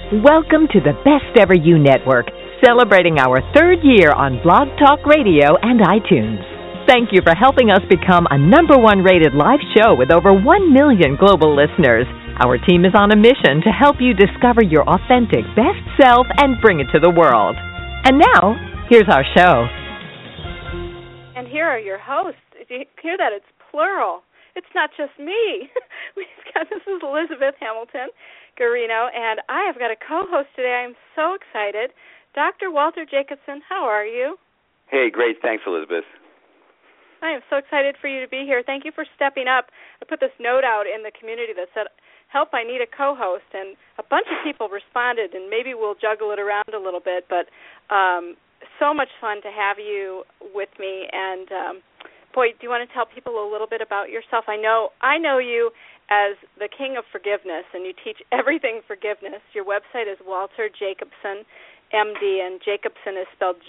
Welcome to the Best Ever You Network, celebrating our third year on Blog Talk Radio and iTunes. Thank you for helping us become a #1 rated live show with over 1 million global listeners. Our team is on a mission to help you discover your authentic best self and bring it to the world. And now, here's our show. And here are your hosts. Did you hear that? It's plural. It's not just me. This is Elizabeth Hamilton Garino, and I have got a co-host today. I'm so excited. Dr. Walter Jacobson, how are you? Hey, great. Thanks, Elizabeth. I am so excited for you to be here. Thank you for stepping up. I put this note out in the community that said, help, I need a co-host, and a bunch of people responded, and maybe we'll juggle it around a little bit, but so much fun to have you with me, and boy, do you want to tell people a little bit about yourself? I know you as the King of Forgiveness, and you teach everything forgiveness. Your website is Walter Jacobson, MD, and Jacobson is spelled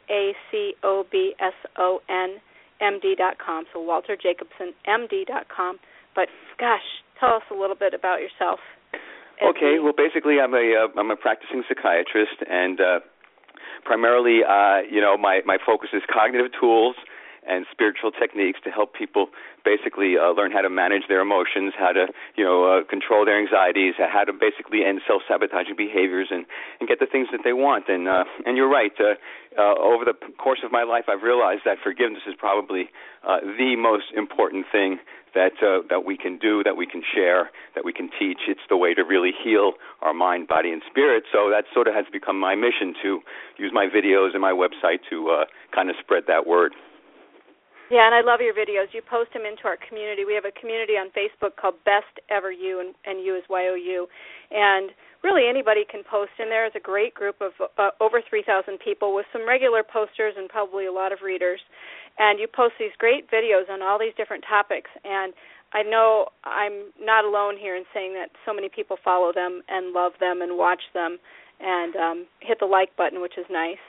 JACOBSON, MD.com, so WalterJacobsonMD.com. But, gosh, tell us a little bit about yourself. Okay, well, basically I'm a practicing psychiatrist, and primarily, my focus is cognitive tools and spiritual techniques to help people basically learn how to manage their emotions, how to, control their anxieties, how to basically end self-sabotaging behaviors and get the things that they want. And you're right. Over the course of my life, I've realized that forgiveness is probably the most important thing that we can do, that we can share, that we can teach. It's the way to really heal our mind, body, and spirit. So that sort of has become my mission, to use my videos and my website to kind of spread that word. Yeah, and I love your videos. You post them into our community. We have a community on Facebook called Best Ever You, and you is YOU. And really anybody can post in there. It's a great group of over 3,000 people with some regular posters and probably a lot of readers. And you post these great videos on all these different topics. And I know I'm not alone here in saying that so many people follow them and love them and watch them and hit the like button, which is nice.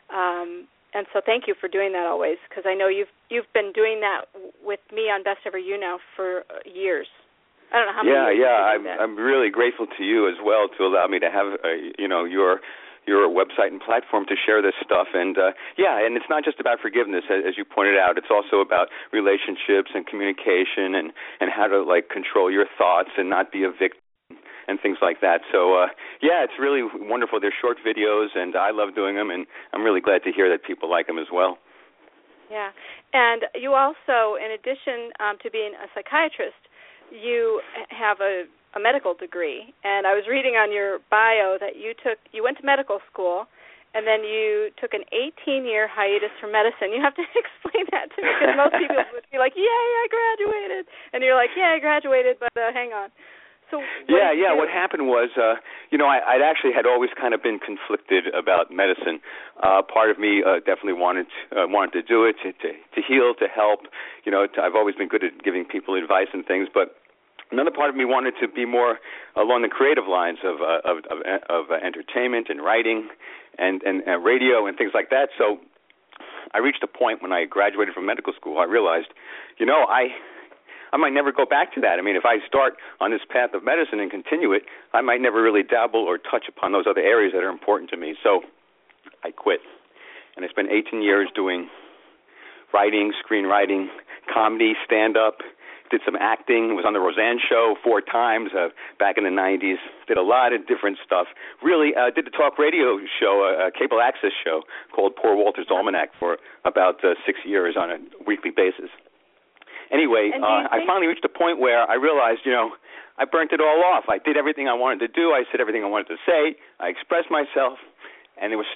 And so thank you for doing that always, because I know you've been doing that with me on Best Ever You now for years. I don't know how many years. Yeah. I'm really grateful to you as well to allow me to have your website and platform to share this stuff. And and it's not just about forgiveness, as you pointed out. It's also about relationships and communication and how to control your thoughts and not be a victim and things like that. So, it's really wonderful. They're short videos, and I love doing them, and I'm really glad to hear that people like them as well. Yeah. And you also, in addition to being a psychiatrist, you have a medical degree. And I was reading on your bio that you went to medical school, and then you took an 18-year hiatus from medicine. You have to explain that to me, because most people would be like, yay, I graduated. And you're like, yeah, I graduated, but hang on. So what happened was, I actually had always kind of been conflicted about medicine. Part of me definitely wanted to do it, to heal, to help. I've always been good at giving people advice and things, but another part of me wanted to be more along the creative lines of entertainment and writing and radio and things like that. So I reached a point when I graduated from medical school, I realized, I might never go back to that. I mean, if I start on this path of medicine and continue it, I might never really dabble or touch upon those other areas that are important to me. So I quit. And I spent 18 years doing writing, screenwriting, comedy, stand-up, did some acting, was on the Roseanne Show 4 times back in the 90s, did a lot of different stuff. Really did the talk radio show, a cable access show called Poor Walter's Almanac for about 6 years on a weekly basis. Anyway, I finally reached a point where I realized, I burnt it all off. I did everything I wanted to do. I said everything I wanted to say. I expressed myself, and there was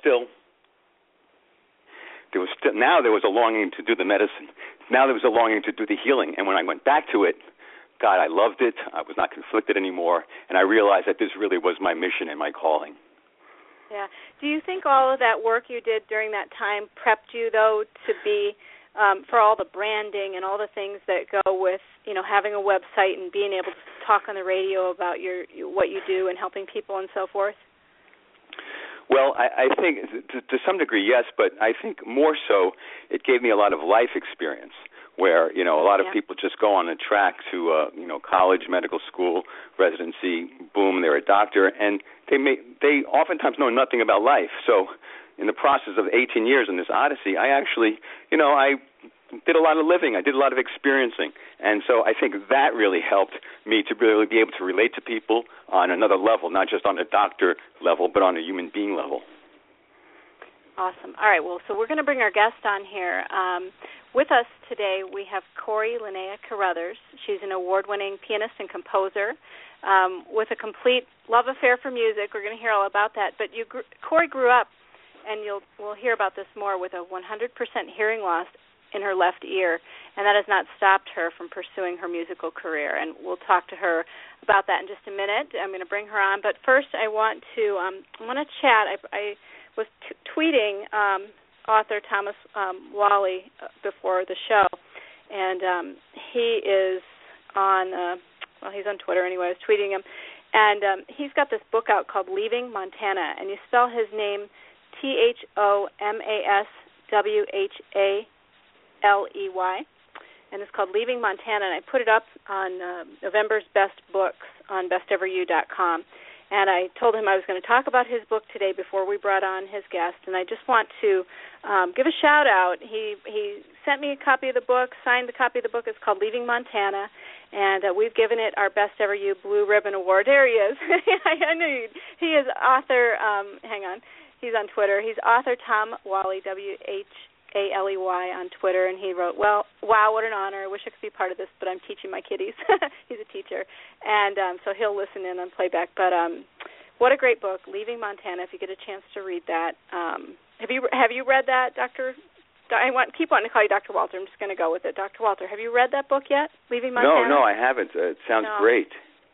a longing to do the medicine. Now there was a longing to do the healing. And when I went back to it, God, I loved it. I was not conflicted anymore, and I realized that this really was my mission and my calling. Yeah. Do you think all of that work you did during that time prepped you, though, to be for all the branding and all the things that go with, having a website and being able to talk on the radio about what you do and helping people and so forth? Well, I think to some degree, yes, but I think more so it gave me a lot of life experience where, you know, a lot of people just go on a track to, you know, college, medical school, residency, boom, they're a doctor, and they oftentimes know nothing about life. So in the process of 18 years in this odyssey, I actually, you know, I did a lot of living. I did a lot of experiencing. And so I think that really helped me to really be able to relate to people on another level, not just on a doctor level, but on a human being level. Awesome. All right, well, so we're going to bring our guest on here. With us today, we have Corey Linnea Carruthers. She's an award-winning pianist and composer with a complete love affair for music. We're going to hear all about that. But Corey grew up, and we'll hear about this more, with a 100% hearing loss in her left ear, and that has not stopped her from pursuing her musical career. And we'll talk to her about that in just a minute. I'm going to bring her on. But first, I want to chat. I was tweeting author Thomas Whalley before the show, and he is on he's on Twitter anyway. I was tweeting him, and he's got this book out called Leaving Montana, and you spell his name ThomasWhalley, and it's called Leaving Montana, and I put it up on November's Best Books on besteveryou.com. And I told him I was going to talk about his book today before we brought on his guest, and I just want to give a shout-out. He sent me a copy of the book, signed the copy of the book. It's called Leaving Montana, and we've given it our Best Ever You Blue Ribbon Award. There he is. I knew he is author. Hang on. He's on Twitter. He's author Tom Whalley, WHALEY on Twitter, and he wrote, well, wow, what an honor. I wish I could be part of this, but I'm teaching my kiddies. He's a teacher. And so he'll listen in on playback. But what a great book, Leaving Montana, if you get a chance to read that. Have you read that, Dr. I keep wanting to call you Dr. Walter. I'm just going to go with it. Dr. Walter, have you read that book yet, Leaving Montana? No, I haven't. It sounds great.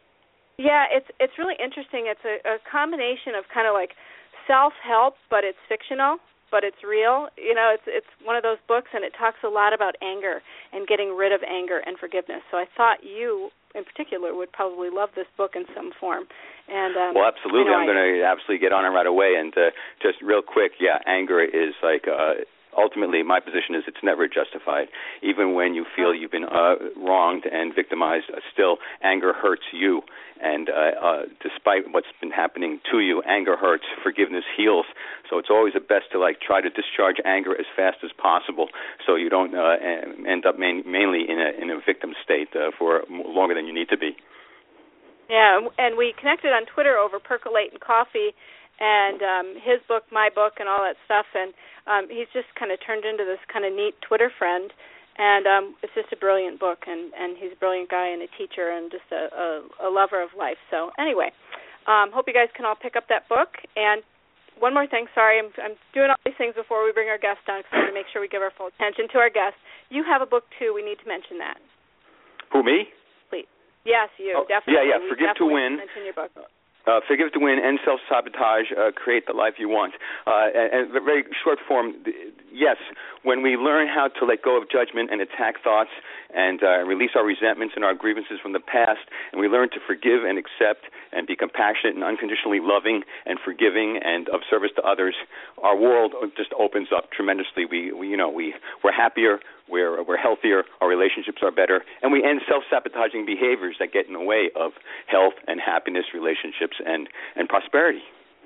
Yeah, it's really interesting. It's a combination of kind of like self-help, but it's fictional, but it's real. You know, it's one of those books, and it talks a lot about anger and getting rid of anger and forgiveness. So I thought you, in particular, would probably love this book in some form. And well, absolutely. I'm going to absolutely get on it right away. And just real quick, anger is like ultimately, my position is it's never justified. Even when you feel you've been wronged and victimized, still anger hurts you. And despite what's been happening to you, anger hurts, forgiveness heals. So it's always the best to try to discharge anger as fast as possible, so you don't end up mainly in a victim state for longer than you need to be. Yeah, and we connected on Twitter over Percolating Coffee and his book, my book, and all that stuff. And he's just kind of turned into this kind of neat Twitter friend. And it's just a brilliant book, and he's a brilliant guy and a teacher and just a lover of life. So anyway, hope you guys can all pick up that book. And one more thing, sorry, I'm doing all these things before we bring our guest on because I want to make sure we give our full attention to our guest. You have a book, too. We need to mention that. Who, me? Please. Yes, you, Yeah, definitely. Forgive to Win. Mention your book. Forgive to Win, End Self-Sabotage, Create the Life You Want. And very short form, yes, when we learn how to let go of judgment and attack thoughts and release our resentments and our grievances from the past, and we learn to forgive and accept and be compassionate and unconditionally loving and forgiving and of service to others, our world just opens up tremendously. We're happier, we're healthier, our relationships are better, and we end self-sabotaging behaviors that get in the way of health and happiness, relationships, and prosperity.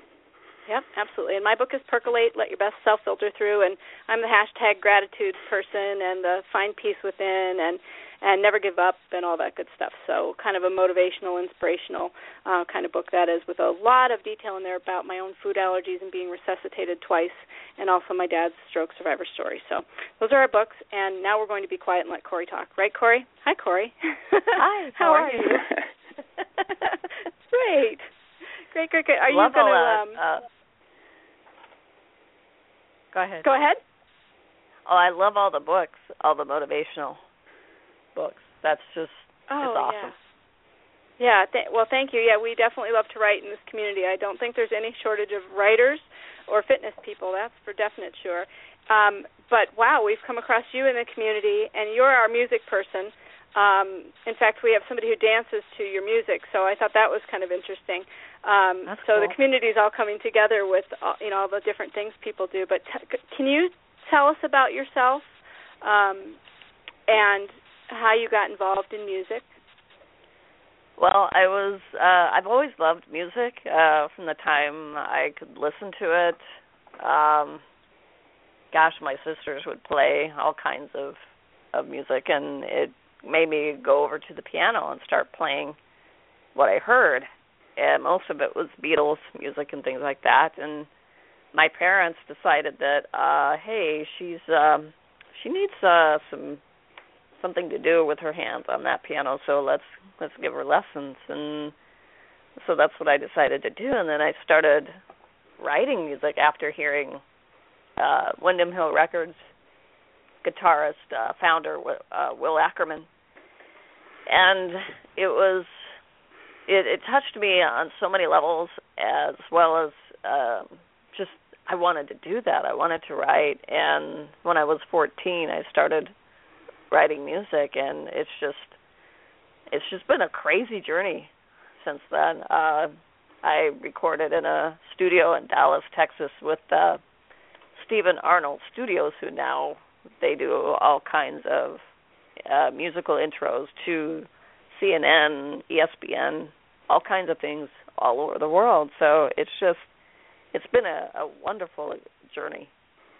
Yep, absolutely. And my book is Percolate, Let Your Best Self Filter Through, and I'm the hashtag gratitude person and the find peace within and never give up and all that good stuff. So kind of a motivational, inspirational kind of book that is, with a lot of detail in there about my own food allergies and being resuscitated twice, and also my dad's stroke survivor story. So those are our books, and now we're going to be quiet and let Corey talk. Right, Corey? Hi, Corey. Hi, how are you? Great. Are you going to... Go ahead. Go ahead. Oh, I love all the books, all the motivational books. That's just it's awesome. Yeah. Well, thank you. Yeah, we definitely love to write in this community. I don't think there's any shortage of writers or fitness people. That's for definite sure. But, wow, we've come across you in the community, and you're our music person. In fact, we have somebody who dances to your music, so I thought that was kind of interesting. So cool. The community is all coming together with all the different things people do. But can you tell us about yourself and how you got involved in music. Well, I've always loved music from the time I could listen to it. My sisters would play all kinds of music, and it made me go over to the piano and start playing what I heard. And most of it was Beatles music and things like that. And my parents decided that, hey, she needs something to do with her hands on that piano, so let's give her lessons. And so that's what I decided to do. And then I started writing music after hearing Windham Hill Records guitarist, founder Will Ackerman, and it touched me on so many levels, as well as just I wanted to do that. I wanted to write, and when I was 14, I started writing music, and it's just been a crazy journey since then. I recorded in a studio in Dallas, Texas, with Stephen Arnold Studios, who now they do all kinds of musical intros to CNN, ESPN, all kinds of things all over the world. So it's been a wonderful journey.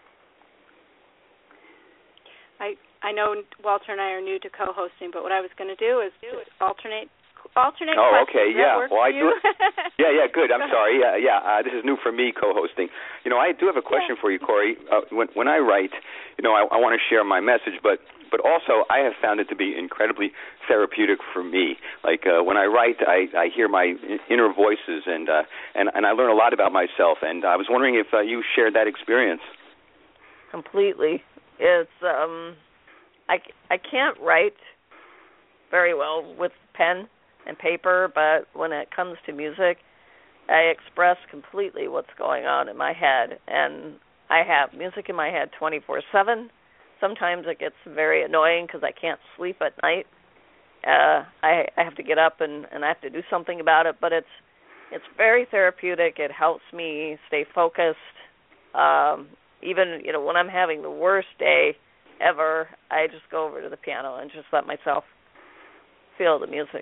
I know Walter and I are new to co-hosting, but what I was going to do is alternate. Oh, okay, yeah. Well, I do. Yeah, good. I'm sorry. Yeah. This is new for me, co-hosting. I do have a question for you, Corey. When I write, I want to share my message, but also I have found it to be incredibly therapeutic for me. Like when I write, I hear my inner voices, and I learn a lot about myself. And I was wondering if you shared that experience. Completely. It's I can't write very well with pen and paper, but when it comes to music, I express completely what's going on in my head, and I have music in my head 24/7. Sometimes it gets very annoying because I can't sleep at night. I have to get up and I have to do something about it, but it's very therapeutic. It helps me stay focused. Even when I'm having the worst day ever, I just go over to the piano and just let myself feel the music.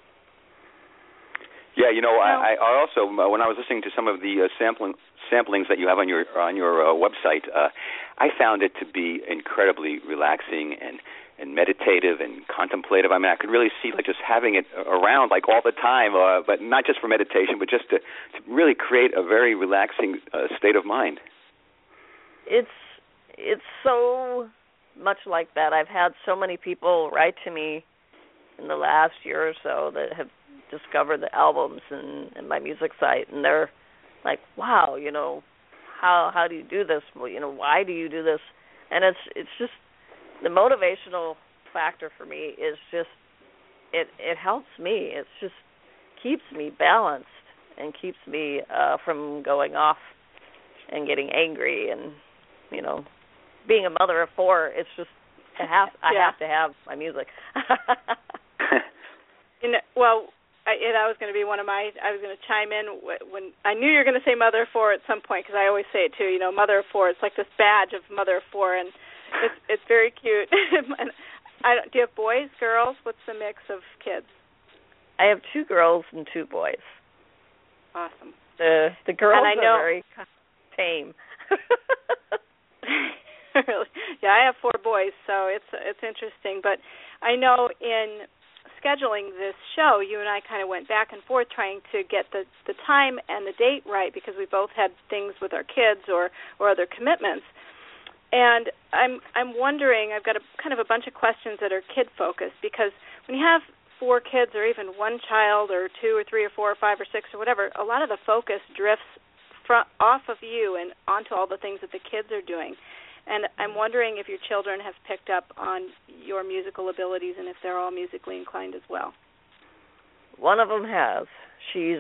Yeah, I also when I was listening to some of the samplings that you have on your website, I found it to be incredibly relaxing and meditative and contemplative. I mean, I could really see just having it around all the time, but not just for meditation, but just to really create a very relaxing state of mind. It's so much like that. I've had so many people write to me in the last year or so that have discovered the albums and my music site, and they're like, wow, how do you do this? Well, why do you do this? And it's just the motivational factor for me is just it helps me. It just keeps me balanced and keeps me from going off and getting angry and being a mother of four. It's just I have to have my music. That was going to be I was going to chime in when I knew you were going to say mother of four at some point, because I always say it too. Mother of four. It's like this badge of mother of four, and it's very cute. Do you have boys, girls? What's the mix of kids? I have 2 girls and 2 boys. Awesome. The girls are very tame. Really? Yeah, I have 4 boys, so it's interesting. But I know in scheduling this show, you and I kind of went back and forth trying to get the time and the date right, because we both had things with our kids or other commitments. And I'm wondering, I've got a bunch of questions that are kid focused, because when you have 4 kids or even 1 child or 2 or 3 or 4 or 5 or 6 or whatever, a lot of the focus drifts off of you and onto all the things that the kids are doing. And I'm wondering if your children have picked up on your musical abilities and if they're all musically inclined as well. One of them has. She's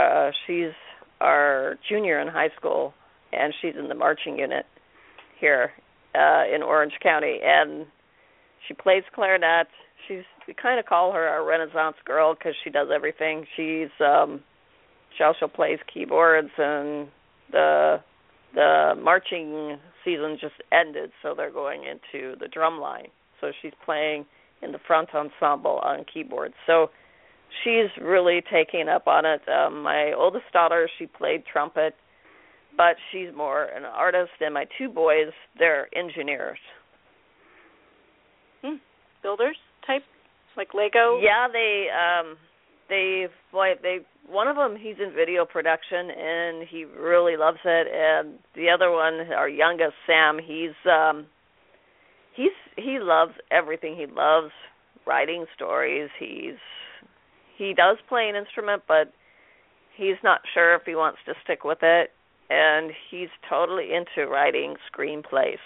our junior in high school, and she's in the marching unit here in Orange County, and she plays clarinet. We kind of call her our Renaissance girl because she does everything. She also plays keyboards, and the marching season just ended, so they're going into the drum line so she's playing in the front ensemble on keyboard. So she's really taking up on it. My oldest daughter, she played trumpet, but she's more an artist, and my two boys, they're engineers. Builders type, like Lego? Yeah, they one of them, he's in video production, and he really loves it, and the other one, our youngest, Sam, he loves everything. He loves writing stories. He does play an instrument, but he's not sure if he wants to stick with it, and he's totally into writing screenplays.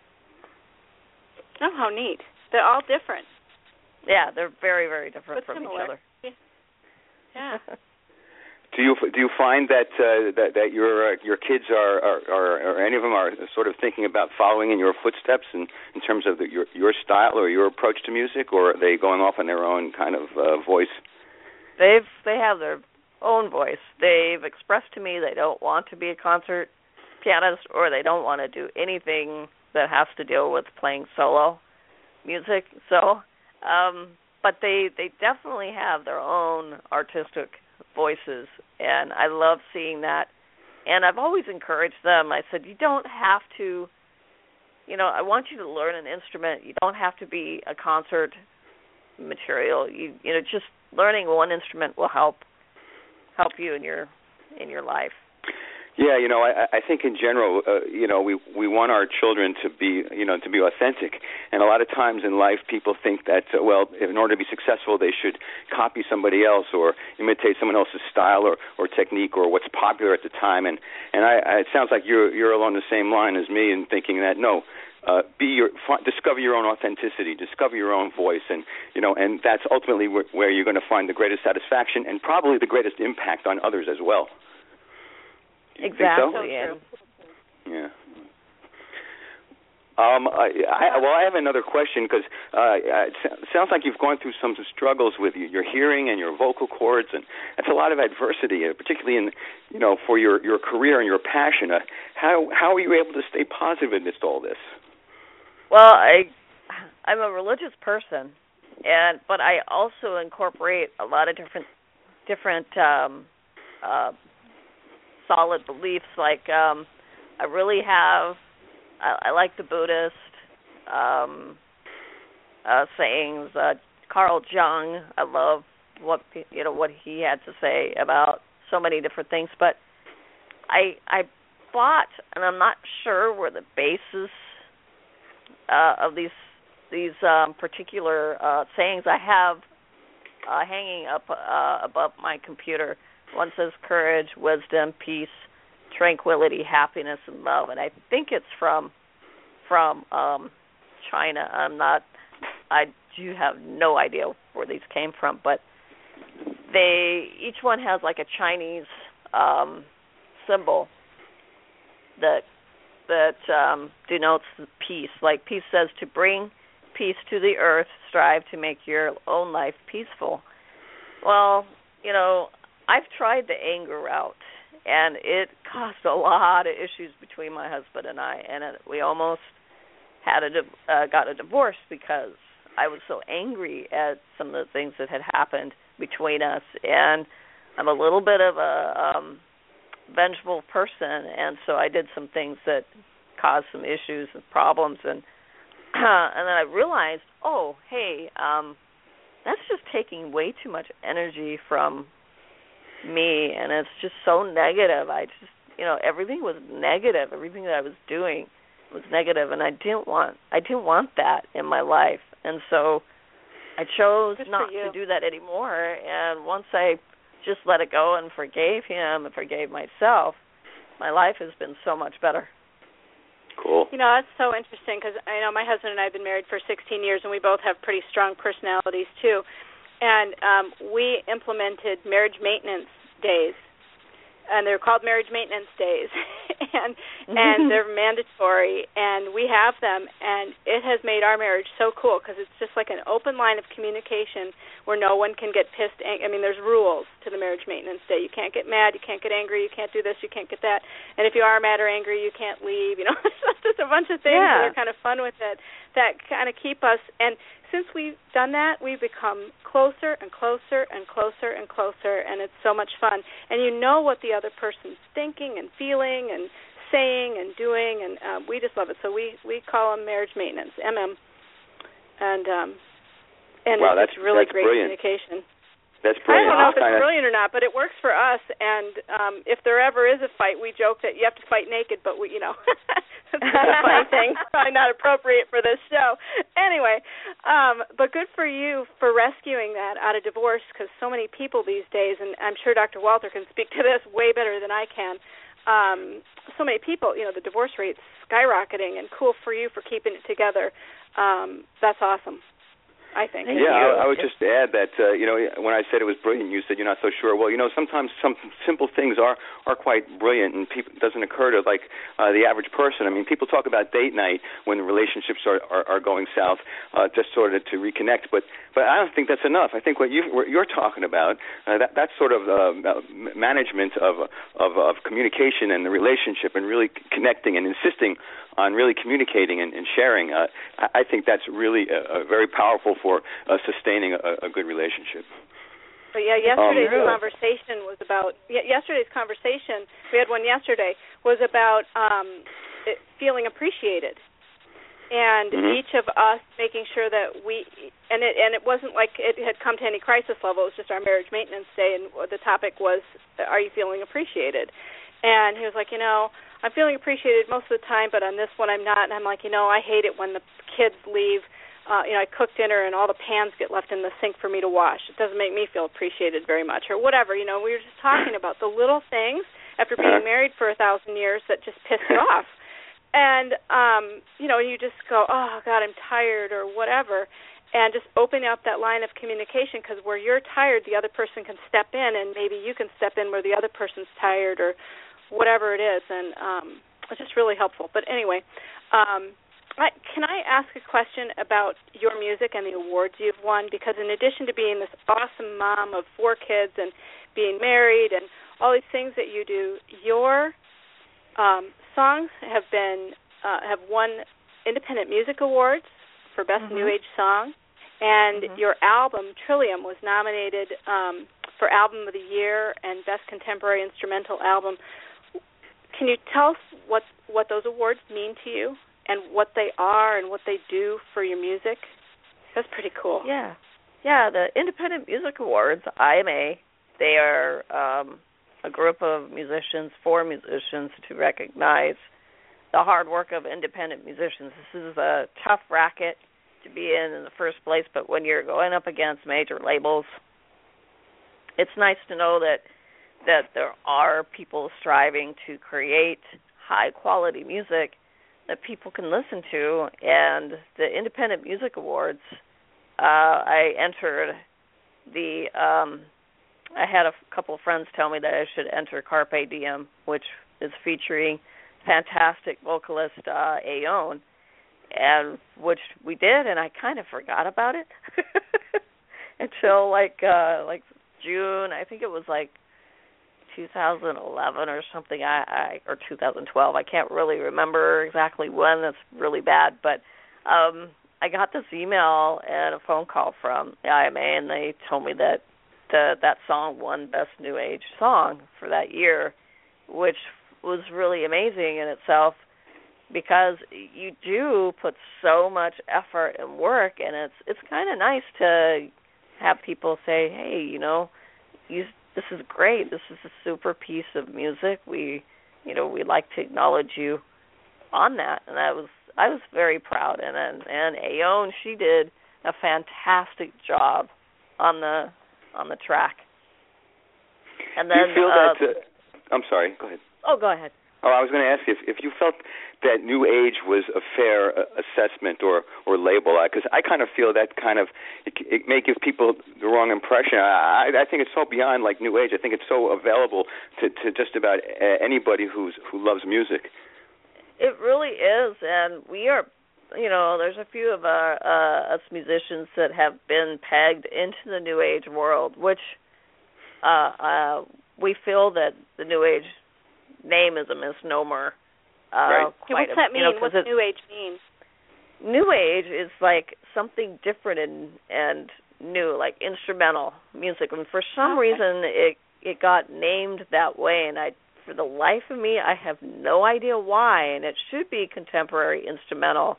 Oh, how neat. They're all different. Yeah, they're very, very different but from similar. each other. Yeah. Do you find that your kids are any of them are sort of thinking about following in your footsteps in terms of your style or your approach to music, or are they going off on their own kind of voice? They have their own voice. They've expressed to me they don't want to be a concert pianist, or they don't want to do anything that has to deal with playing solo music. So, but they definitely have their own artistic voices, and I love seeing that. And I've always encouraged them. I said, you don't have to, I want you to learn an instrument. You don't have to be a concert material. Just learning one instrument will help you in your life. Yeah, I think in general, we want our children to be authentic, and a lot of times in life, people think that in order to be successful, they should copy somebody else or imitate someone else's style or technique or what's popular at the time. And it sounds like you're along the same line as me in thinking that no. Discover your own authenticity, discover your own voice, and that's ultimately where you're going to find the greatest satisfaction and probably the greatest impact on others as well. Exactly. So? Yeah. I have another question because it sounds like you've gone through some struggles with your hearing and your vocal cords, and that's a lot of adversity, particularly for your career and your passion. How are you able to stay positive amidst all this? Well, I'm a religious person, but I also incorporate a lot of different solid beliefs. Like I really have. I like the Buddhist sayings. Carl Jung. I love what he had to say about so many different things. But I thought, and I'm not sure where the basis of these particular sayings I have hanging up above my computer. One says courage, wisdom, peace, tranquility, happiness, and love, and I think it's from China. I do have no idea where these came from, but each one has like a Chinese symbol that denotes peace. Like peace says to bring peace to the earth, strive to make your own life peaceful. Well, I've tried the anger route, and it caused a lot of issues between my husband and I, and we almost got a divorce because I was so angry at some of the things that had happened between us, and I'm a little bit of a vengeful person, and so I did some things that caused some issues and problems, and then I realized, that's just taking way too much energy from me, and it's just so negative. I just, everything was negative. Everything that I was doing was negative, and I didn't want that in my life, and so I chose not to do that anymore. And once I just let it go and forgave him and forgave myself, my life has been so much better. Cool. That's so interesting because I know my husband and I have been married for 16 years, and we both have pretty strong personalities too. And we implemented marriage maintenance days and they're called marriage maintenance days, and they're mandatory, and we have them, and it has made our marriage so cool because it's just like an open line of communication where no one can get pissed. I mean, there's rules to the marriage maintenance day. You can't get mad, you can't get angry, you can't do this, you can't get that, and if you are mad or angry, you can't leave. You know, it's just a bunch of things that are kind of fun with it that kind of keep us. And since we've done that, we've become closer and closer and closer and closer, and it's so much fun. And you know what the other person's thinking and feeling and saying and doing, and we just love it. So we call them marriage maintenance, MM. And wow, it's really great brilliant. Communication. That's brilliant. I don't know if it's brilliant or not, but it works for us. And if there ever is a fight, we joke that you have to fight naked, but we, that's a funny thing. Probably not appropriate for this show. Anyway, but good for you for rescuing that out of divorce, because so many people these days, and I'm sure Dr. Walter can speak to this way better than I can, so many people, the divorce rate's skyrocketing, and cool for you for keeping it together. That's awesome, I think. I would just add that, when I said it was brilliant, you said you're not so sure. Well, sometimes some simple things are quite brilliant, and it doesn't occur to, the average person. I mean, people talk about date night when the relationships are going south, just sort of to reconnect, but I don't think that's enough. I think what you're talking about, that sort of management of communication and the relationship and really connecting and insisting on really communicating and sharing, I think that's really very powerful for sustaining a good relationship. But yesterday's conversation was about. Yesterday's conversation, we had one yesterday, was about feeling appreciated, and each of us making sure that we. And it wasn't like it had come to any crisis level. It was just our marriage maintenance day, and the topic was, "Are you feeling appreciated?" And he was like, I'm feeling appreciated most of the time, but on this one I'm not. And I'm like, I hate it when the kids leave. I cook dinner and all the pans get left in the sink for me to wash. It doesn't make me feel appreciated very much, or whatever. We were just talking about the little things after being married for 1,000 years that just piss you off. And, you just go, oh, God, I'm tired or whatever, and just open up that line of communication, because where you're tired, the other person can step in, and maybe you can step in where the other person's tired or whatever it is, and it's just really helpful. But anyway, can I ask a question about your music and the awards you've won? Because in addition to being this awesome mom of 4 kids and being married and all these things that you do, your songs have won Independent Music Awards for Best New Age Song, and your album, Trillium, was nominated for Album of the Year and Best Contemporary Instrumental Album. Can you tell us what those awards mean to you and what they are and what they do for your music? That's pretty cool. Yeah, the Independent Music Awards, IMA, they are a group of musicians, 4 musicians, to recognize the hard work of independent musicians. This is a tough racket to be in the first place, but when you're going up against major labels, it's nice to know that there are people striving to create high-quality music that people can listen to. And the Independent Music Awards, I entered I had a couple of friends tell me that I should enter Carpe Diem, which is featuring fantastic vocalist Aeon, and which we did, and I kind of forgot about it until like June. I think it was like 2011 or something, or 2012. I can't really remember exactly when. That's really bad, but I got this email and a phone call from the IMA, and they told me that that song won Best New Age Song for that year, which was really amazing in itself, because you do put so much effort and work, and it's kind of nice to have people say, hey, this is great. This is a super piece of music. We'd like to acknowledge you on that, and I was very proud. And Aeon, she did a fantastic job on the track. And then you feel that? I'm sorry. Go ahead. Oh, go ahead. Oh, I was going to ask you if you felt that New Age was a fair assessment or label, because I kind of feel that it may give people the wrong impression. I think it's so beyond like New Age. I think it's so available to just about anybody who loves music. It really is, and we are. There's a few of us musicians that have been pegged into the New Age world, which we feel that the New Age name is a misnomer. Right. What's that mean? What's New Age mean? New Age is like something different and new, like instrumental music. And for some reason, it got named that way, and for the life of me, I have no idea why. And it should be contemporary instrumental.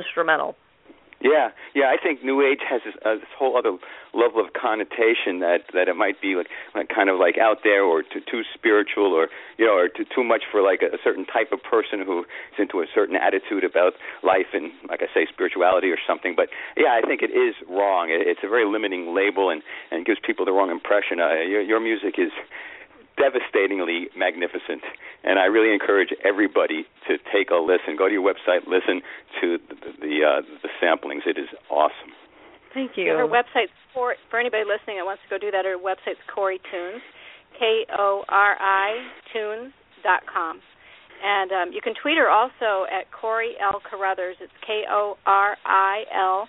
Yeah. I think New Age has this whole other level of connotation that it might be like kind of like out there or too spiritual or or too much for like a certain type of person who is into a certain attitude about life and, like I say, spirituality or something. But yeah, I think it is wrong. It's a very limiting label and gives people the wrong impression. Your music is devastatingly magnificent, and I really encourage everybody to take a listen. Go to your website, listen to the samplings. It is awesome. Thank you. Her website's for anybody listening that wants to go do that. Her website's Cori Tunes, KORI tunes.com, and you can tweet her also at Cori L. Carruthers. It's KORIL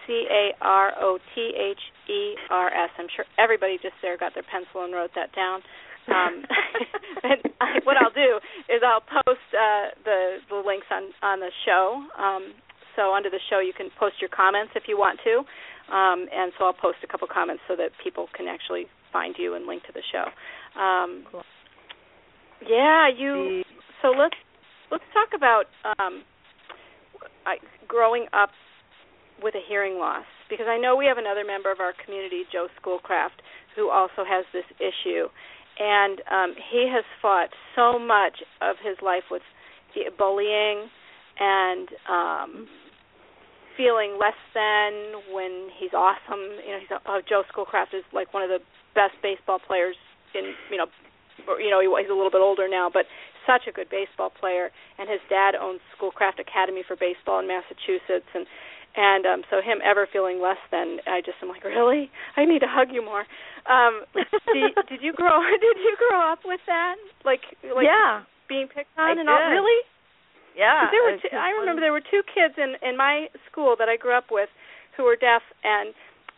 CAROTHERS. I'm sure everybody just there got their pencil and wrote that down. And what I'll do is I'll post the links on the show. So under the show you can post your comments if you want to. And so I'll post a couple comments so that people can actually find you and link to the show. Cool. Yeah, so let's talk about growing up with a hearing loss, because I know we have another member of our community, Joe Schoolcraft, who also has this issue. And he has fought so much of his life with bullying and feeling less than when he's awesome. Joe Schoolcraft is like one of the best baseball players in, he's a little bit older now, but such a good baseball player. And his dad owns Schoolcraft Academy for baseball in Massachusetts, and so him ever feeling less than, I'm like, really? I need to hug you more. Did you grow up with that? Like yeah, being picked on and all? Really? Yeah. I remember there were two kids in my school that I grew up with who were deaf, and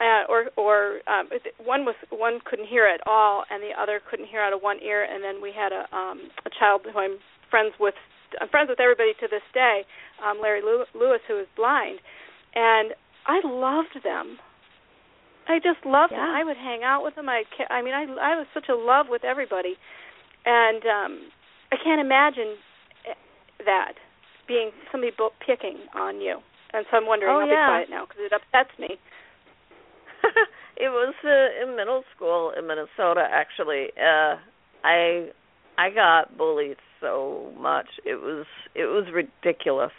one couldn't hear at all, and the other couldn't hear out of one ear. And then we had a child who I'm friends with everybody to this day, Larry Lewis, who is blind. And I loved them. I just loved them. I would hang out with them. I was such a love with everybody. And I can't imagine that, being somebody picking on you. And so I'm wondering, I'll be quiet now because it upsets me. It was in middle school in Minnesota, actually. I got bullied so much. It was ridiculous.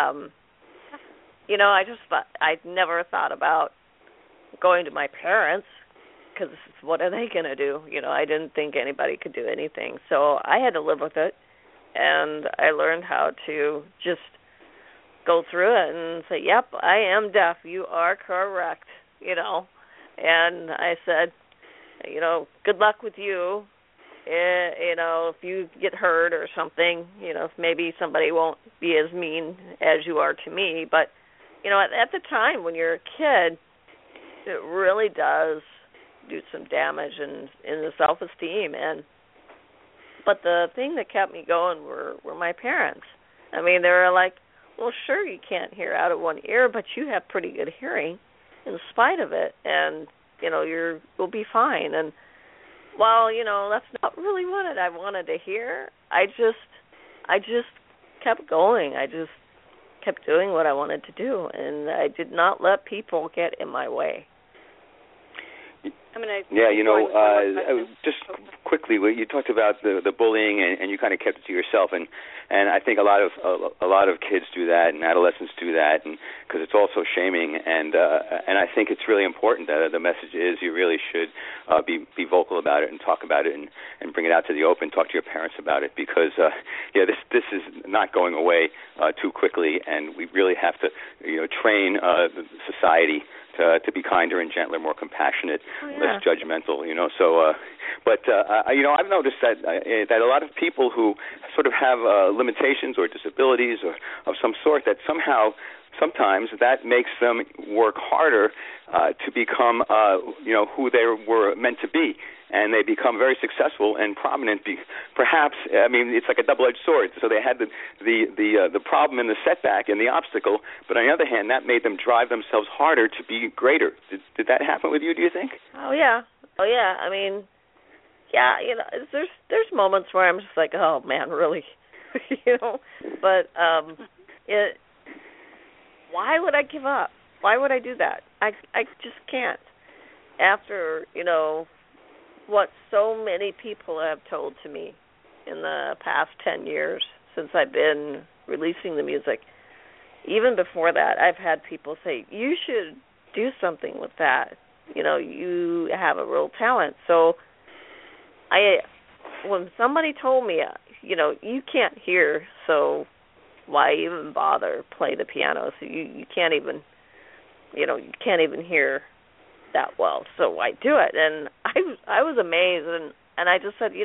I never thought about going to my parents because what are they going to do? I didn't think anybody could do anything. So I had to live with it, and I learned how to just go through it and say, yep, I am deaf. You are correct, And I said, good luck with you. If you get hurt or something, maybe somebody won't be as mean as you are to me. But, at the time when you're a kid, it really does do some damage in the self-esteem. But the thing that kept me going were my parents. I mean, they were like, well, sure, you can't hear out of one ear, but you have pretty good hearing in spite of it, and, you'll be fine. And, well, that's not really what I wanted to hear. I just kept going. I just kept doing what I wanted to do, and I did not let people get in my way. I'm going to... Yeah, just quickly, you talked about the bullying, and you kind of kept it to yourself, and I think a lot of kids do that, and adolescents do that, and because it's also shaming, and I think it's really important that the message is you really should be vocal about it and talk about it and bring it out to the open, talk to your parents about it, because this is not going away too quickly, and we really have to train society to be kinder and gentler, more compassionate, less judgmental. So, but I've noticed that a lot of people who sort of have limitations or disabilities or of some sort, that sometimes that makes them work harder to become who they were meant to be. And they become very successful and prominent. Perhaps, it's like a double-edged sword. So they had the problem and the setback and the obstacle, but on the other hand, that made them drive themselves harder to be greater. Did that happen with you? Do you think? Oh yeah. There's moments where I'm just like, oh man, really, But why would I give up? Why would I do that? I just can't. After what so many people have told to me in the past 10 years since I've been releasing the music. Even before that, I've had people say, you should do something with that. You have a real talent. So when somebody told me, you can't hear, so why even bother play the piano? So you can't even, you can't even hear that well, so I do it. And I was amazed, and I just said, you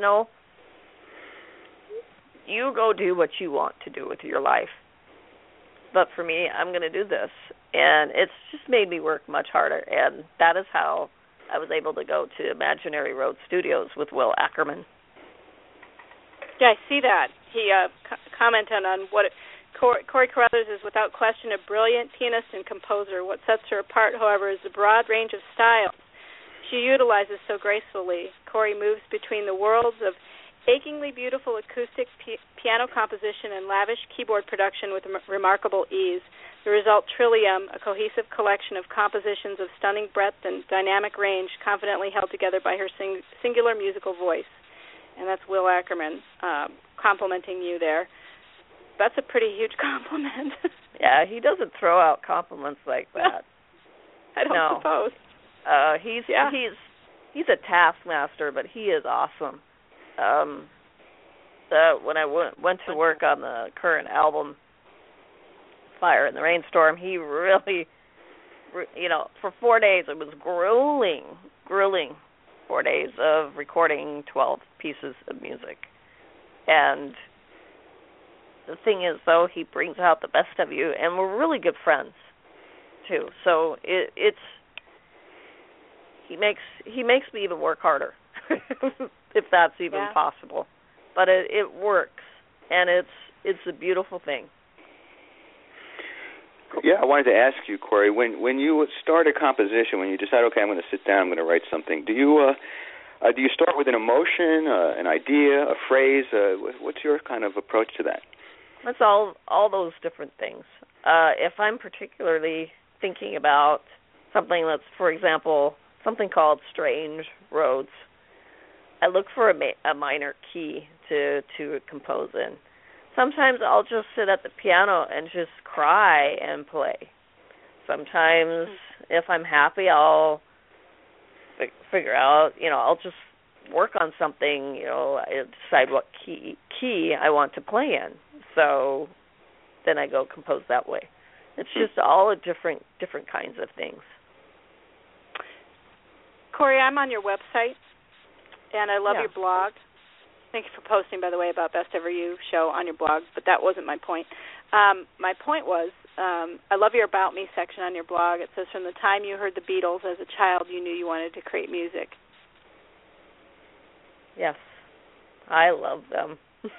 go do what you want to do with your life, but for me, I'm going to do this. And it's just made me work much harder, and that is how I was able to go to Imaginary Road Studios with Will Ackerman. Yeah, I see that. He commented on what Corey Carruthers is without question a brilliant pianist and composer. What sets her apart, however, is the broad range of styles she utilizes so gracefully. Corey moves between the worlds of achingly beautiful acoustic piano composition and lavish keyboard production with remarkable ease. The result, Trillium, a cohesive collection of compositions of stunning breadth and dynamic range, confidently held together by her singular musical voice. And that's Will Ackerman complimenting you there. That's a pretty huge compliment. Yeah, he doesn't throw out compliments like that. I don't suppose. He's a taskmaster, but he is awesome. When I went to work on the current album, Fire in the Rainstorm, he really, for 4 days, it was grueling 4 days of recording 12 pieces of music. And the thing is, though, he brings out the best of you, and we're really good friends, too. So he makes me even work harder, if that's even possible. But it works, and it's a beautiful thing. Yeah, I wanted to ask you, Corey, when you start a composition, when you decide, okay, I'm going to sit down, I'm going to write something, do you start with an emotion, an idea, a phrase? What's your kind of approach to that? It's all those different things. If I'm particularly thinking about something that's, for example, something called Strange Roads, I look for a minor key to compose in. Sometimes I'll just sit at the piano and just cry and play. Sometimes, if I'm happy, I'll figure out, I'll just work on something, I decide what key I want to play in. So then I go compose that way. It's just all a different kinds of things. Corey, I'm on your website, and I love your blog. Thank you for posting, by the way, about Best Ever You show on your blog, but that wasn't my point. My point was, I love your About Me section on your blog. It says, from the time you heard the Beatles as a child, you knew you wanted to create music. Yes, I love them.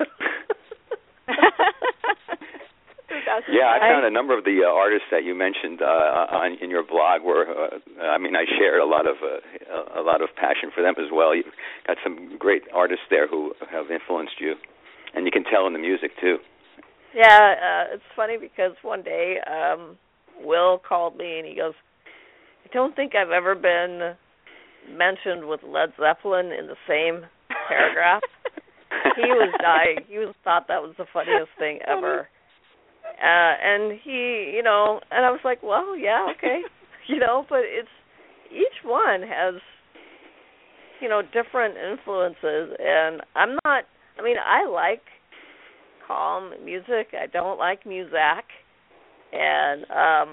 Yeah, I found a number of the artists that you mentioned in your blog where I shared a lot of passion for them as well. You've got some great artists there who have influenced you, and you can tell in the music too. Yeah, it's funny because one day Will called me and he goes, I don't think I've ever been mentioned with Led Zeppelin in the same paragraph, he was dying. He thought that was the funniest thing ever. And he, and I was like, well, yeah, okay, but it's each one has, different influences, and I like calm music. I don't like muzak, and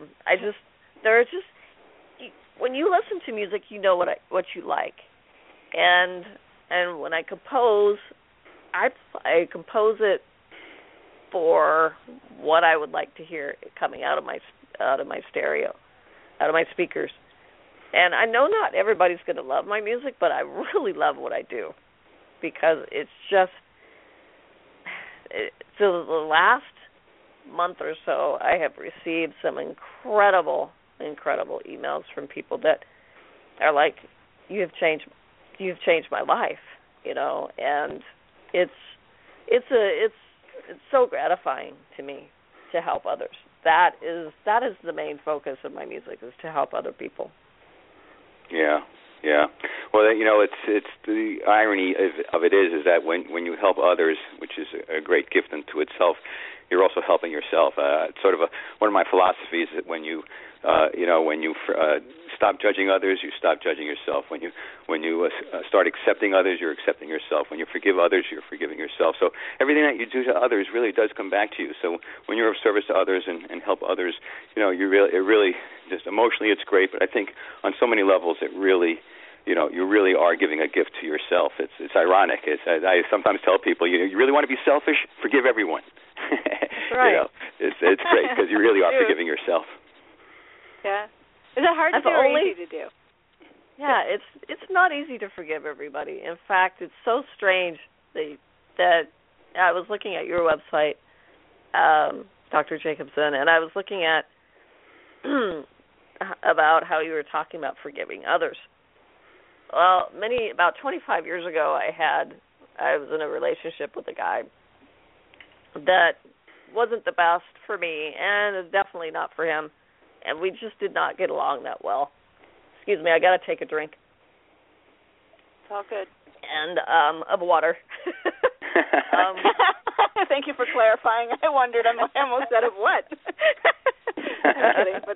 when you listen to music, you know what you like, and when I compose, I compose it for what I would like to hear coming out of my stereo, out of my speakers. And I know not everybody's going to love my music, but I really love what I do because it's just so the last month or so I have received some incredible emails from people that are like, you've changed my life, and it's so gratifying to me to help others. That is the main focus of my music, is to help other people. Yeah. Well, it's the irony of it is that when you help others, which is a great gift unto itself, you're also helping yourself. It's sort of one of my philosophies that when you stop judging others, you stop judging yourself. When you start accepting others, you're accepting yourself. When you forgive others, you're forgiving yourself. So everything that you do to others really does come back to you. So when you're of service to others and help others, it really just emotionally it's great. But I think on so many levels it really, you really are giving a gift to yourself. It's ironic. I sometimes tell people, you really want to be selfish? Forgive everyone. That's right. It's great because you really are forgiving yourself. Yeah. Is it hard to do or easy to do? Yeah, it's not easy to forgive everybody. In fact, it's so strange that I was looking at your website, Dr. Jacobson, and I was looking at about how you were talking about forgiving others. Well, about 25 years ago, I was in a relationship with a guy that wasn't the best for me, and definitely not for him, and we just did not get along that well. Excuse me, I got to take a drink. It's all good. And of water. Thank you for clarifying. I wondered. I almost said of what? I'm kidding, but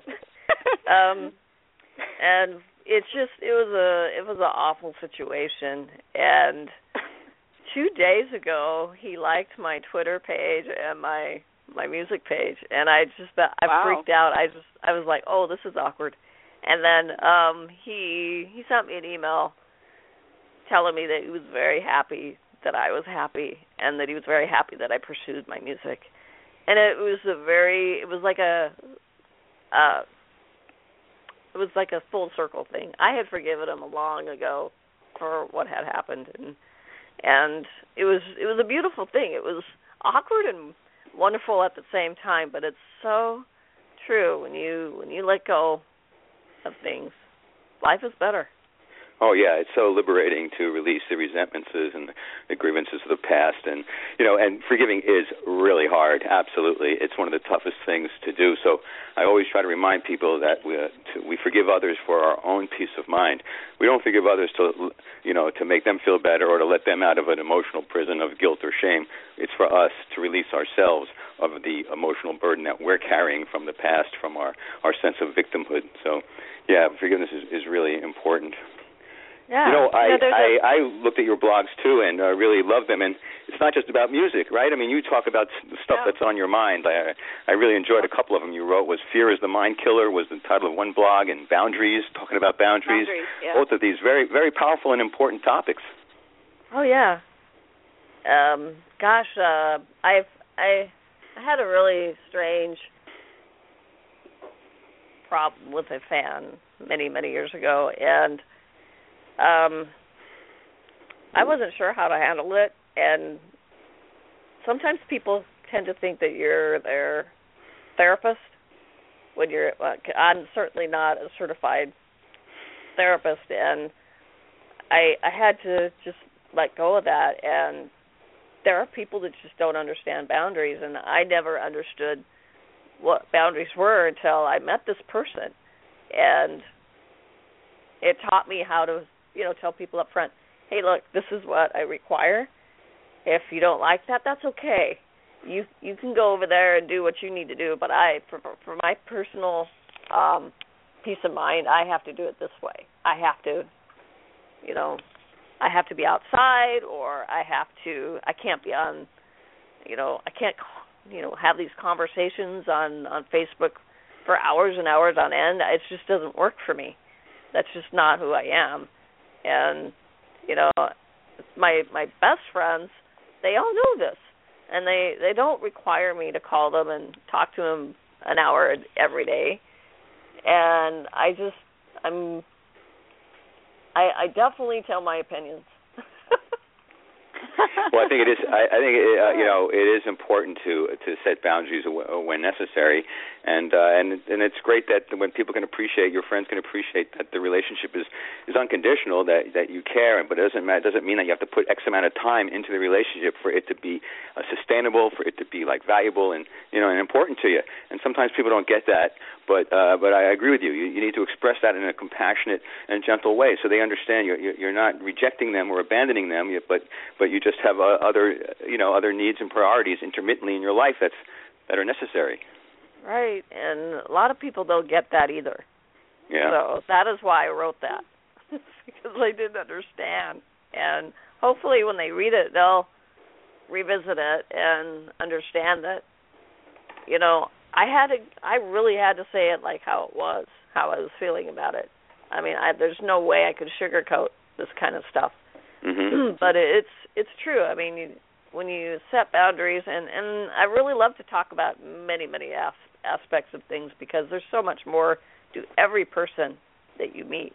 and it was an awful situation. And 2 days ago, he liked my Twitter page and my music page, and I freaked out. I was like, oh, this is awkward. And then he sent me an email telling me that he was very happy that I was happy, and that he was very happy that I pursued my music. And it was like a full circle thing. I had forgiven him long ago for what had happened, and it was a beautiful thing. It was awkward and wonderful at the same time, but it's so true when you let go of things. Life is better. Oh, yeah, it's so liberating to release the resentments and the grievances of the past. And, and forgiving is really hard, absolutely. It's one of the toughest things to do. So I always try to remind people that we forgive others for our own peace of mind. We don't forgive others to make them feel better or to let them out of an emotional prison of guilt or shame. It's for us to release ourselves of the emotional burden that we're carrying from the past, from our sense of victimhood. So, yeah, forgiveness is really important. Yeah. I looked at your blogs, too, and really loved them. And it's not just about music, right? I mean, you talk about the stuff that's on your mind. I really enjoyed a couple of them you wrote. Fear is the Mind Killer was the title of one blog, and Boundaries, talking about boundaries. Yeah. Both of these very, very powerful and important topics. Oh, yeah. I had a really strange problem with a fan many, many years ago, and I wasn't sure how to handle it, and sometimes people tend to think that you're their therapist when you're I'm certainly not a certified therapist, and I had to just let go of that. And there are people that just don't understand boundaries, and I never understood what boundaries were until I met this person, and it taught me how to tell people up front, hey, look, this is what I require. If you don't like that, that's okay. You can go over there and do what you need to do, but for my personal peace of mind, I have to do it this way. I have to be outside, or I can't be on, I can't, have these conversations on Facebook for hours and hours on end. It just doesn't work for me. That's just not who I am. And, my best friends, they all know this. And they don't require me to call them and talk to them an hour every day. And I definitely tell my opinions. Well, I think it is. I think it is important to set boundaries when necessary, and it's great that when people can appreciate, your friends can appreciate that the relationship is unconditional, that you care, but it doesn't mean that you have to put X amount of time into the relationship for it to be sustainable, for it to be valuable and and important to you. And sometimes people don't get that, but I agree with you. You need to express that in a compassionate and gentle way, so they understand you're not rejecting them or abandoning them, but you just have other needs and priorities intermittently in your life that are necessary. Right, and a lot of people don't get that either. Yeah. So that is why I wrote that, because they didn't understand. And hopefully when they read it, they'll revisit it and understand that, I really had to say it like how it was, how I was feeling about it. I mean, there's no way I could sugarcoat this kind of stuff. Mm-hmm. But it's true. I mean, when you set boundaries, and I really love to talk about many, many aspects of things, because there's so much more to every person that you meet.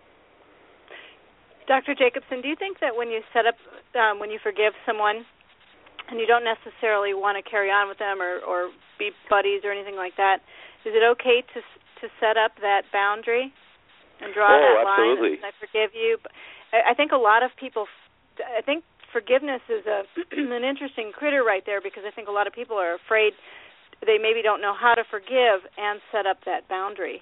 Dr. Jacobson, do you think that when you when you forgive someone, and you don't necessarily want to carry on with them or be buddies or anything like that, is it okay to set up that boundary and draw that absolutely. line? I forgive you. I think a lot of people, I think forgiveness is an interesting critter right there, because I think a lot of people are afraid they maybe don't know how to forgive and set up that boundary.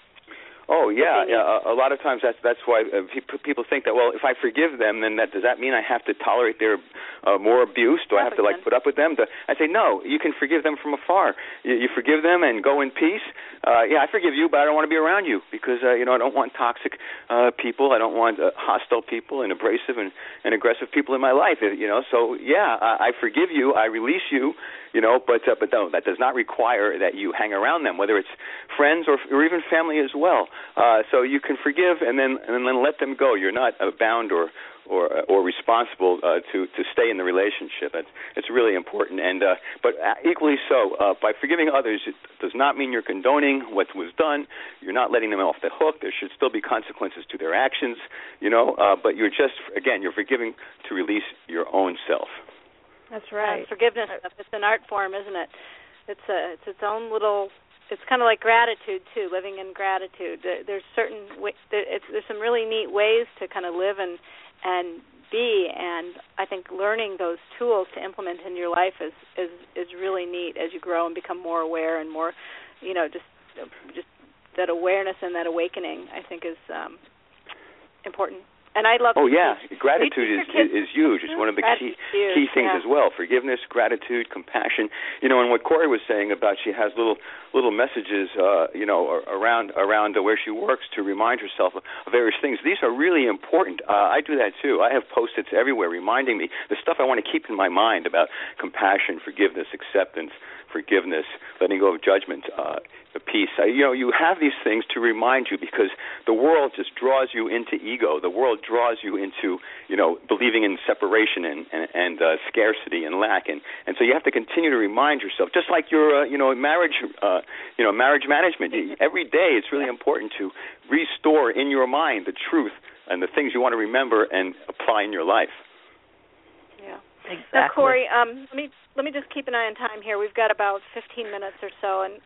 Oh, yeah. A lot of times that's why people think that, well, if I forgive them, then does that mean I have to tolerate their more abuse? Do I have to put up with them? I say, no, you can forgive them from afar. You forgive them and go in peace. I forgive you, but I don't want to be around you, because I don't want toxic people. I don't want hostile people and abrasive and aggressive people in my life. So I forgive you. I release you. But no, that does not require that you hang around them, whether it's friends or even family as well. So you can forgive and then let them go. You're not bound or responsible to stay in the relationship. It's really important. And but equally so, by forgiving others, it does not mean you're condoning what was done. You're not letting them off the hook. There should still be consequences to their actions. But you're you're forgiving to release your own self. That's right. Forgiveness, it's an art form, isn't it? It's its own little. It's kind of like gratitude too, living in gratitude. There's there's some really neat ways to kind of live and be, and I think learning those tools to implement in your life is really neat as you grow and become more aware and more, just that awareness and that awakening, I think, is important. And I love. Oh yeah, gratitude is huge. It's one of the key things as well. Forgiveness, gratitude, compassion. And what Corey was saying about she has little messages, around where she works to remind herself of various things. These are really important. I do that too. I have Post-its everywhere reminding me the stuff I want to keep in my mind about compassion, forgiveness, acceptance, forgiveness, letting go of judgment, peace. You have these things to remind you, because the world just draws you into ego. The world draws you into, believing in separation and scarcity and lack. And so you have to continue to remind yourself, just like your, marriage, marriage management. Every day it's really important to restore in your mind the truth and the things you want to remember and apply in your life. Yeah. Exactly. Now, Corey, let me just keep an eye on time here. We've got about 15 minutes or so, and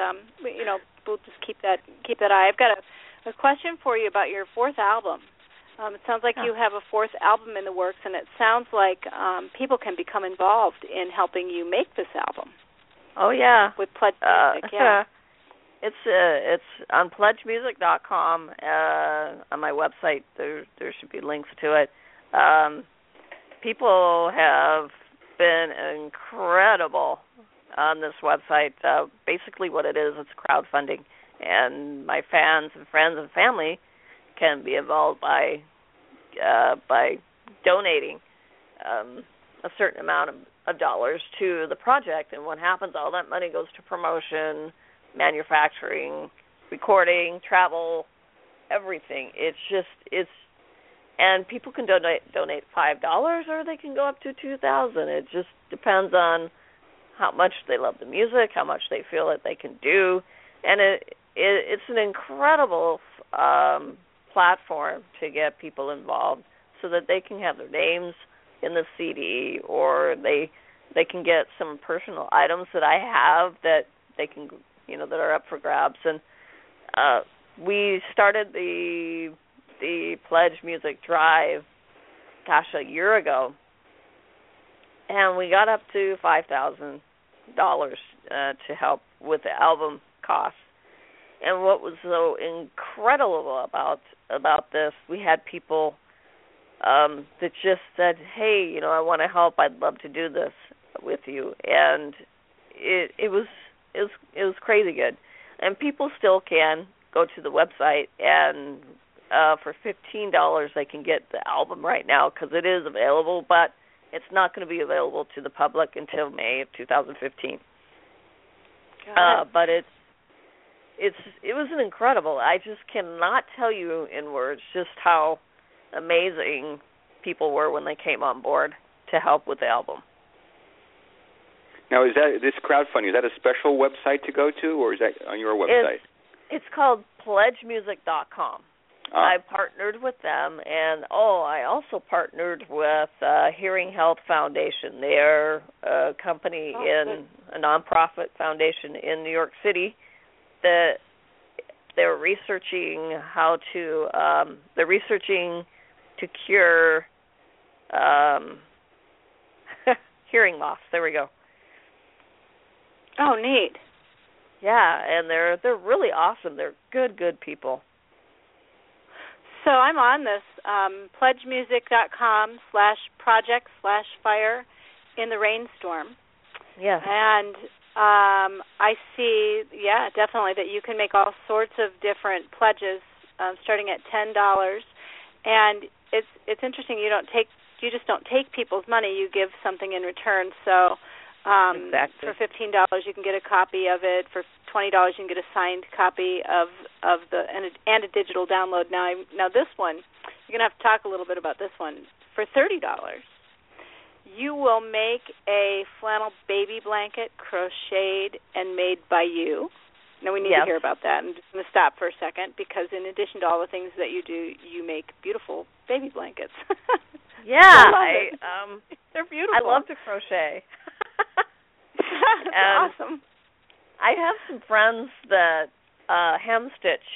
we'll just keep that eye. I've got a question for you about your fourth album. It sounds like you have a fourth album in the works, and it sounds like people can become involved in helping you make this album. Oh yeah, with Pledge Music. Yeah. It's on pledgemusic.com. On my website, there should be links to it. People have been incredible on this website. Basically, what it is, it's crowdfunding, and my fans and friends and family can be involved by donating a certain amount of dollars to the project. And what happens? All that money goes to promotion, manufacturing, recording, travel, everything. And people can donate $5 or they can go up to $2,000. It just depends on how much they love the music, how much they feel that they can do, and it's an incredible platform to get people involved so that they can have their names in the CD, or they can get some personal items that I have that they can, that are up for grabs. And we started the Pledge Music Drive, a year ago, and we got up to $5,000 to help with the album costs. And what was so incredible about this, we had people that just said, "Hey, I want to help. I'd love to do this with you," and it was crazy good. And people still can go to the website, and for $15 they can get the album right now because it is available, but it's not going to be available to the public until May of 2015. But it was an incredible. I just cannot tell you in words just how amazing people were when they came on board to help with the album. Now, is that this crowdfunding? Is that a special website to go to, or is that on your website? It's called pledgemusic.com. I partnered with them, and I also partnered with Hearing Health Foundation. They're a company a nonprofit foundation in New York City that they're researching to cure hearing loss. There we go. Oh, neat. Yeah, and they're really awesome. They're good people. So I'm on this pledgemusic.com/project/fire in the rainstorm. Yes. And I see, definitely that you can make all sorts of different pledges starting at $10. And it's interesting. You just don't take people's money. You give something in return. So exactly. For $15 you can get a copy of it. For $20 you can get a signed copy of and a digital download. Now this one, you're gonna have to talk a little bit about this one. For $30, you will make a flannel baby blanket crocheted and made by you. Now we need to hear about that. I'm just going to stop for a second because in addition to all the things that you do, you make beautiful baby blankets. They're beautiful. I love to crochet. That's awesome. I have some friends that hem stitch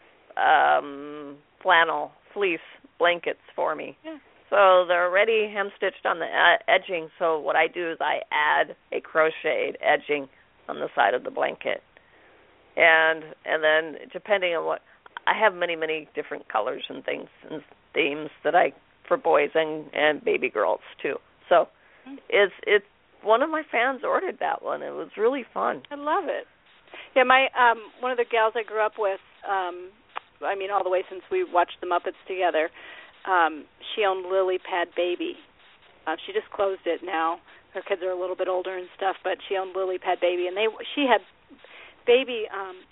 flannel fleece blankets for me. Yeah. So they're already hem-stitched on the edging, so what I do is I add a crocheted edging on the side of the blanket. And then depending on what, I have many different colors and things and themes that for boys and baby girls too. So it's one of my fans ordered that one. It was really fun. I love it. Yeah, my one of the gals I grew up with, all the way since we watched the Muppets together, she owned Lily Pad Baby. She just closed it now. Her kids are a little bit older and stuff, but she owned Lily Pad Baby, and she had baby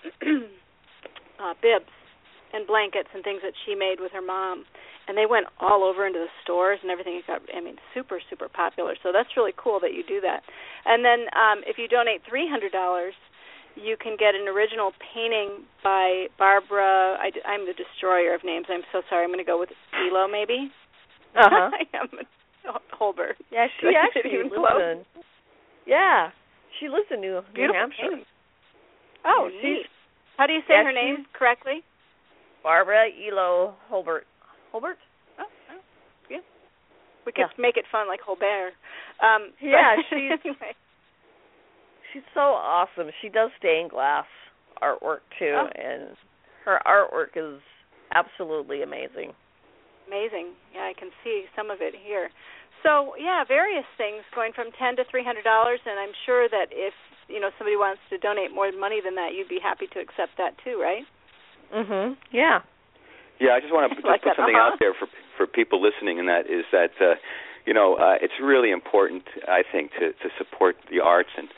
bibs and blankets and things that she made with her mom, and they went all over into the stores and everything. It got, super, super popular. So that's really cool that you do that. And then if you donate $300, you can get an original painting by Barbara. I'm the destroyer of names. I'm so sorry. I'm going to go with Elo, maybe. Uh-huh. I am Holbert. Yeah, she actually lives she lives in New Hampshire. Painting. Oh, neat. How do you say her name correctly? Barbara Elo Holbert. Holbert? Oh, yeah. We could make it fun like Holbert. Anyway. She's so awesome. She does stained glass artwork too, and her artwork is absolutely amazing. Amazing. Yeah, I can see some of it here. So, yeah, various things going from $10 to $300, and I'm sure that if, somebody wants to donate more money than that, you'd be happy to accept that too, right? Yeah. Yeah, I just want to put something out there for people listening, and that is that it's really important, I think, to support the arts and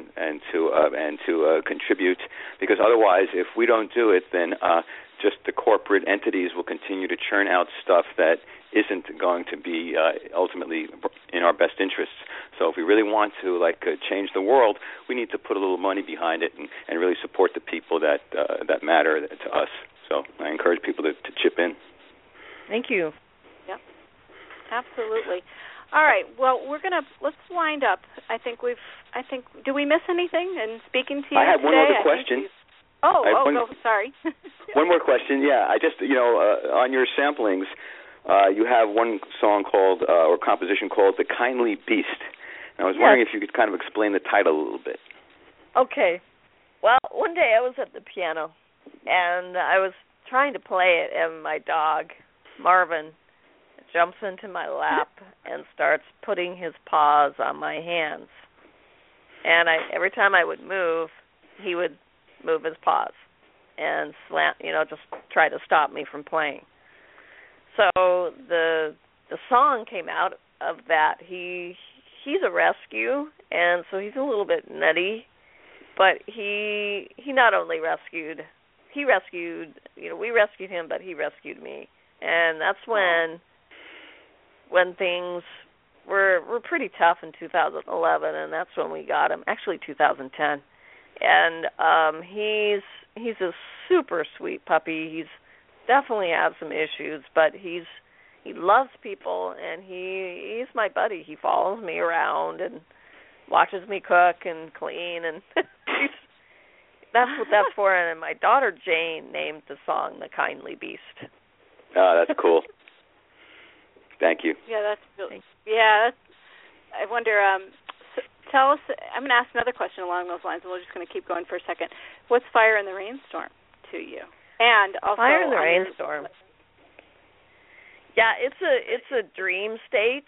to contribute, because otherwise, if we don't do it, then just the corporate entities will continue to churn out stuff that isn't going to be ultimately in our best interests. So if we really want to change the world, we need to put a little money behind it and really support the people that matter to us. So I encourage people to chip in. Thank you. Yep, absolutely. All right. Well, let's wind up. Do we miss anything in speaking to you I have today? one other question. Sorry. One more question. Yeah, I just on your samplings, you have one song called or composition called "The Kindly Beast." And I was wondering if you could kind of explain the title a little bit. Okay. Well, one day I was at the piano and I was trying to play it, and my dog Marvin jumps into my lap and starts putting his paws on my hands. And every time I would move, he would move his paws and slam, just try to stop me from playing. So the song came out of that. He's a rescue, and so he's a little bit nutty, but he not only rescued, we rescued him, but he rescued me. And that's when things were pretty tough in 2011, and that's when we got him. Actually, 2010. And he's a super sweet puppy. He's definitely has some issues, but he loves people, and he's my buddy. He follows me around and watches me cook and clean, and that's what that's for. And my daughter Jane named the song "The Kindly Beast." Oh, that's cool. Thank you. Yeah, that's really. Yeah, I wonder. Tell us. I'm going to ask another question along those lines, and we're just going to keep going for a second. What's Fire in the Rainstorm to you? And also Fire in the Rainstorm. Yeah, it's a dream state.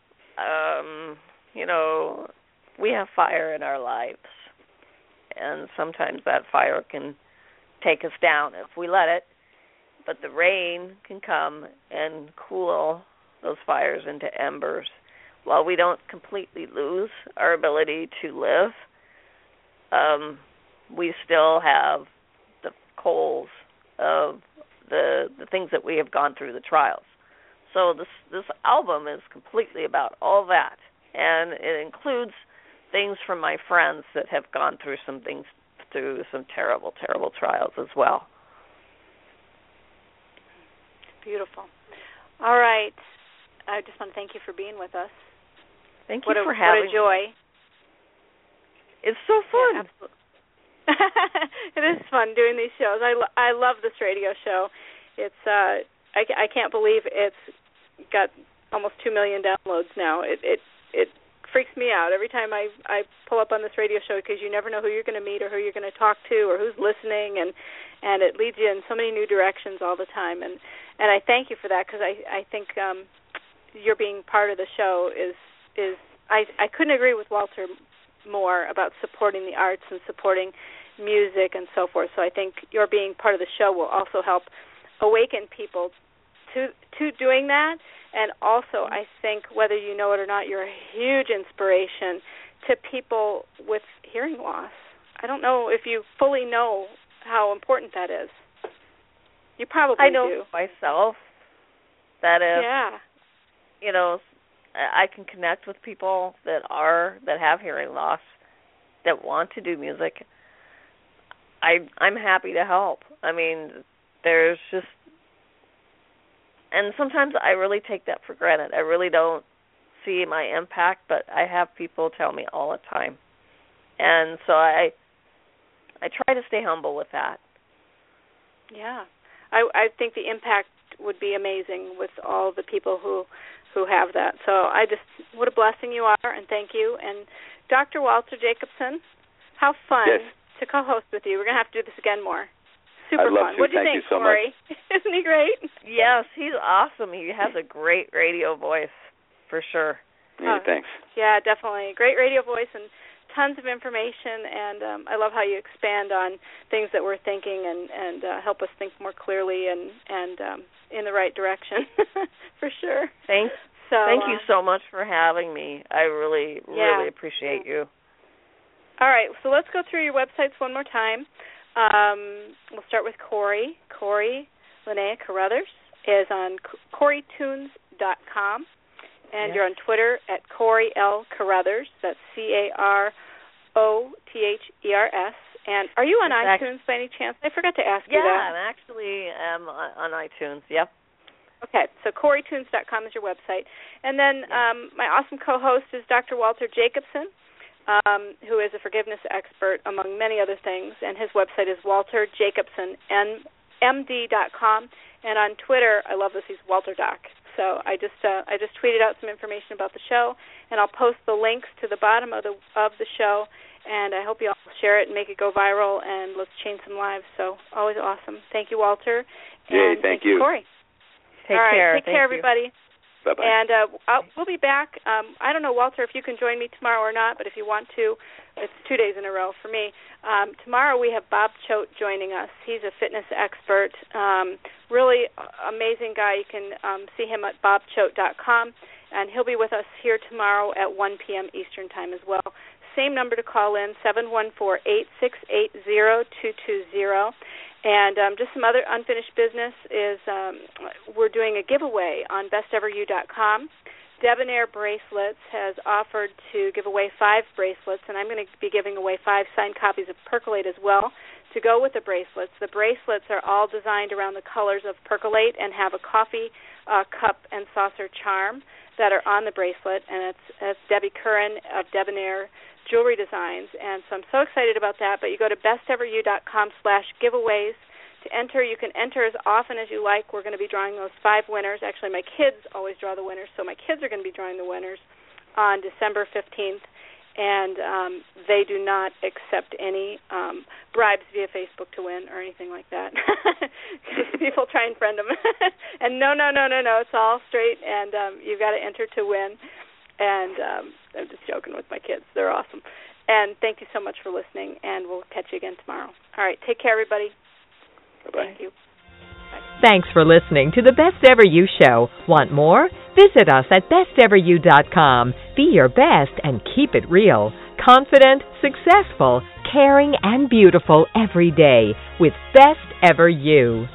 We have fire in our lives, and sometimes that fire can take us down if we let it. But the rain can come and cool those fires into embers. While we don't completely lose our ability to live, we still have the coals of the things that we have gone through, the trials. So this album is completely about all that, and it includes things from my friends that have gone through some terrible, terrible trials as well. Beautiful. All right. I just want to thank you for being with us. Thank you for having me. What a joy. It's so fun. Yeah, absolutely. It is fun doing these shows. I love this radio show. It's I can't believe it's got almost 2 million downloads now. It freaks me out every time I pull up on this radio show, because you never know who you're going to meet or who you're going to talk to or who's listening, and it leads you in so many new directions all the time. And I thank you for that, because I think your being part of the show is I couldn't agree with Walter more about supporting the arts and supporting music and so forth. So I think your being part of the show will also help awaken people to doing that. And also, I think, whether you know it or not, you're a huge inspiration to people with hearing loss. I don't know if you fully know how important that is. You probably do. I know myself that if, I can connect with people that have hearing loss, that want to do music, I'm happy to help. I mean, there's just, and sometimes I really take that for granted. I really don't see my impact, but I have people tell me all the time. And so I try to stay humble with that. Yeah. I think the impact would be amazing with all the people who have that. So what a blessing you are, and thank you. And Dr. Walter Jacobson, how fun to co-host with you. We're going to have to do this again more. Super I'd love fun. to. What do you Thank think, you so Corey? much. Isn't he great? Yes, he's awesome. He has a great radio voice, for sure. Yeah, thanks. Yeah, definitely. Great radio voice and tons of information, and I love how you expand on things that we're thinking and help us think more clearly and in the right really for sure. Thank you so much for having me. I really appreciate you. All right, so let's go through your websites one more time. We'll start with Corey. Corey Linnea Carruthers is on CoreyTunes.com, and you're on Twitter at Corey L. Carruthers. That's CAROTHERS. And are you on iTunes by any chance? I forgot to ask you that. Yeah, I'm actually on iTunes. Yep. Okay, so CoreyTunes.com is your website. And then my awesome co-host is Dr. Walter Jacobson, who is a forgiveness expert, among many other things, and his website is WalterJacobsonMD.com. And on Twitter, I love this, he's WalterDoc. So I just tweeted out some information about the show, and I'll post the links to the bottom of the show, and I hope you all share it and make it go viral, and let's change some lives. So always awesome. Thank you, Walter. Yay, thank you. Corey. Take care. Take care, everybody. Bye-bye. And we'll be back. I don't know, Walter, if you can join me tomorrow or not, but if you want to, it's 2 days in a row for me. Tomorrow we have Bob Choate joining us. He's a fitness expert, really amazing guy. You can see him at bobchoate.com, and he'll be with us here tomorrow at 1 p.m. Eastern Time as well. Same number to call in, 714-868-0220. And just some other unfinished business is we're doing a giveaway on besteveryou.com. Debonair Bracelets has offered to give away 5 bracelets, and I'm going to be giving away 5 signed copies of Percolate as well to go with the bracelets. The bracelets are all designed around the colors of Percolate and have a coffee cup and saucer charm that are on the bracelet, and it's Debbie Curran of Debonair Jewelry Designs, and so I'm so excited about that. But you go to besteveryou.com/giveaways to enter. You can enter as often as you like. We're going to be drawing those 5 winners. Actually, my kids always draw the winners, so my kids are going to be drawing the winners on December 15th, and they do not accept any bribes via Facebook to win or anything like that. People try and friend them. And no, it's all straight, and you've got to enter to win. And I'm just joking with my kids. They're awesome. And thank you so much for listening, and we'll catch you again tomorrow. All right, take care, everybody. Bye-bye. Thank you. Bye. Thanks for listening to the Best Ever You Show. Want more? Visit us at besteveryou.com. Be your best and keep it real. Confident, successful, caring, and beautiful every day with Best Ever You.